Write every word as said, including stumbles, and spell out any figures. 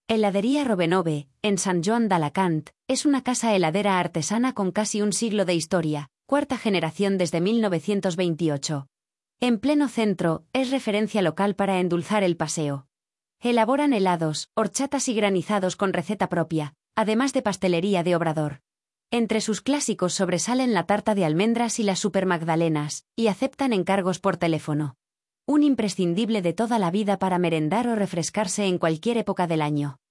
Heladería Robenove, en Sant Joan d'Alacant, es una casa heladera artesana con casi un siglo de historia, cuarta generación desde mil novecientos veintiocho. En pleno centro, es referencia local para endulzar el paseo. Elaboran helados, horchatas y granizados con receta propia, además de pastelería de obrador. Entre sus clásicos sobresalen la tarta de almendras y las supermagdalenas, y aceptan encargos por teléfono. Un imprescindible de toda la vida para merendar o refrescarse en cualquier época del año.